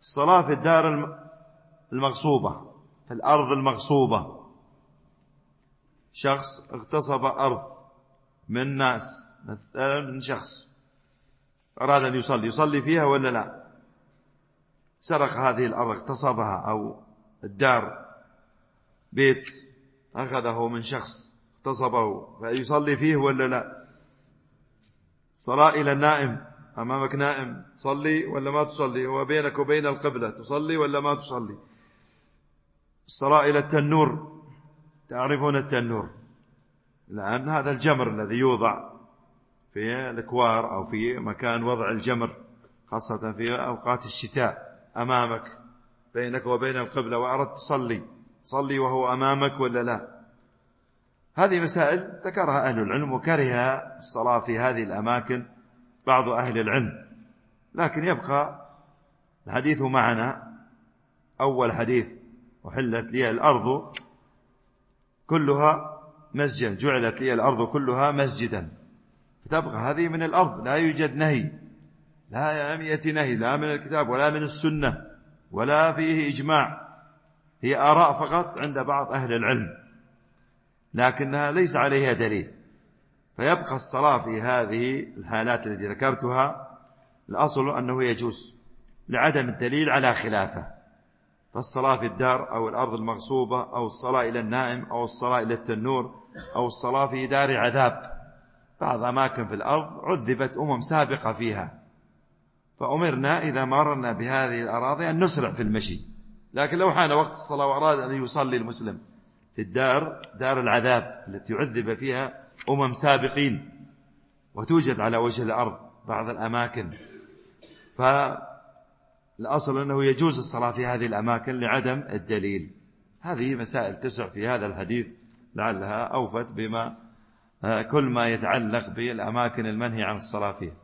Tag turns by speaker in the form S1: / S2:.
S1: الصلاة في الدار المغصوبة، في الأرض المغصوبة. شخص اغتصب أرض من ناس، مثلا من شخص أراد أن يصلي فيها ولا لا، سرق هذه الأرض، اغتصبها، أو الدار بيت أخذه من شخص اغتصبه، فيصلي فيه ولا لا. صلاة إلى النائم، أمامك نائم، تصلي ولا ما تصلي، هو بينك وبين القبلة، تصلي ولا ما تصلي. الصلاة إلى التنور، تعرفون التنور، لأن هذا الجمر الذي يوضع في الأكوار أو في مكان وضع الجمر، خاصة في أوقات الشتاء، أمامك بينك وبين القبلة وأردت تصلي وهو أمامك ولا لا. هذه مسائل ذكرها أهل العلم، وكره الصلاة في هذه الأماكن بعض أهل العلم. لكن يبقى الحديث معنا، أول حديث: وحلت لي الأرض كلها مسجدا، جعلت لي الأرض كلها مسجدا. فتبقى هذه من الأرض، لا يوجد نهي، لا يأتي نهي لا من الكتاب ولا من السنة ولا فيه إجماع، هي آراء فقط عند بعض أهل العلم، لكنها ليس عليها دليل. فيبقى الصلاة في هذه الحالات التي ذكرتها الأصل أنه يجوز لعدم الدليل على خلافه. فالصلاة في الدار أو الأرض المغصوبة، أو الصلاة إلى النائم، أو الصلاة إلى التنور، أو الصلاة في دار عذاب. بعض أماكن في الأرض عذبت سابقة فيها، فأمرنا إذا مررنا بهذه الأراضي أن نسرع في المشي. لكن لو حان وقت الصلاة وأراد أن يصلي المسلم في دار العذاب التي عذب فيها سابقين، وتوجد على وجه الأرض بعض الأماكن، فالأصل أنه يجوز الصلاة في هذه الأماكن لعدم الدليل. هذه مسائل تسع في هذا الحديث، لعلها أوفت بما كل ما يتعلق بالأماكن المنهي عن الصلاة فيها.